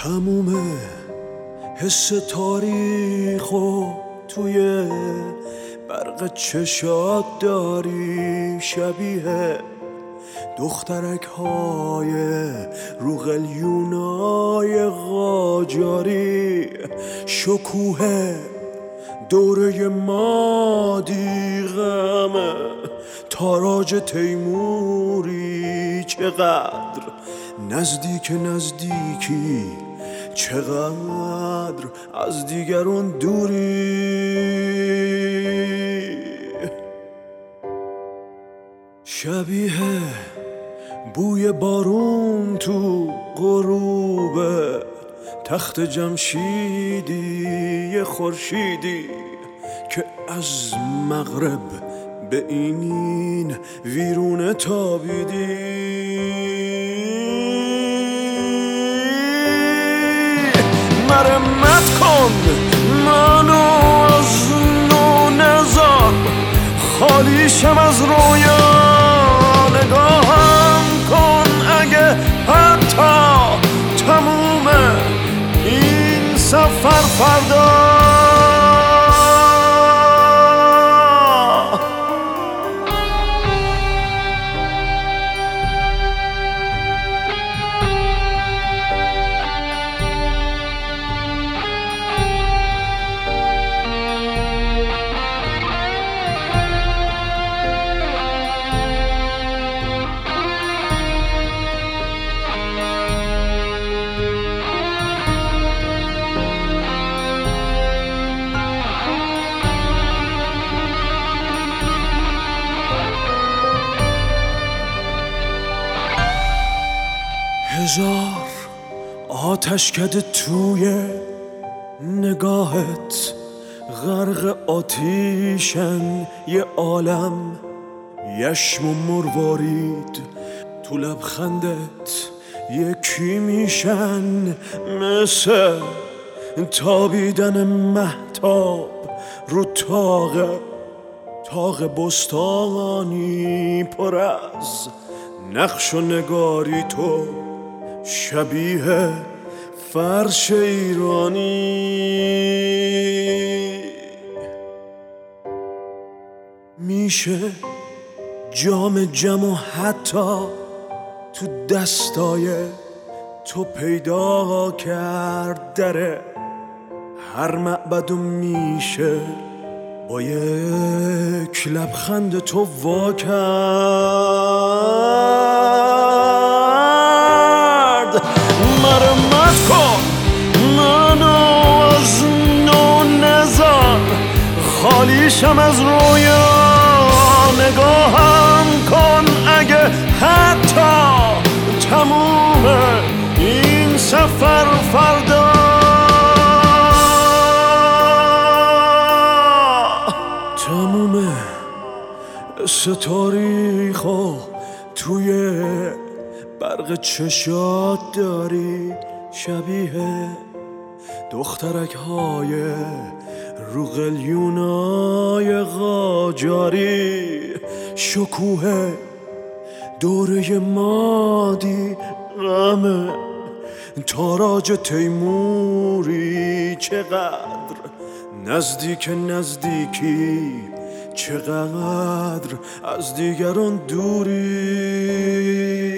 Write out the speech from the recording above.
تموم حس تاریخو توی برق چشات داری، شبیه دخترک های رو قلیونای قاجاری. شکوه دوره مادی غمه، تاراج تیموری. چقدر نزدیکی، چقدر از دیگرون دوری. شبیه بوی بارون تو غروب تخت جمشیدی، یه خورشیدی که از مغرب به این ویرونه تابیدی. مرمت کن منو از نو نزار، خالیشم از رویا. نگاهم کن اگه حتی تموم این سفر فردا. هزار آتشکده توی نگاهت، غرق آتیشن یه عالم. یشم و مروارید تو لبخندت یکی میشن، مثل تابیدن مهتاب رو تاق بستانی پر از نقش و نگاری. تو شبیه فرش ایرانی. میشه جام و حتی تو دستای تو پیدا کرد دره هر معبدو. میشه با یک لبخند تو وا کرد. مرمت کن منو از نو نزار، خالیشم از رویا. نگاهم کن اگه حتی تموم این سفر فردا. تموم تاریخو توی برق چشات داری، شبیه دخترک های رو قلیونای قاجاری. شکوه دوره مادی غمه، تاراج تیموری. چقدر نزدیکی، چقدر از دیگران دوری.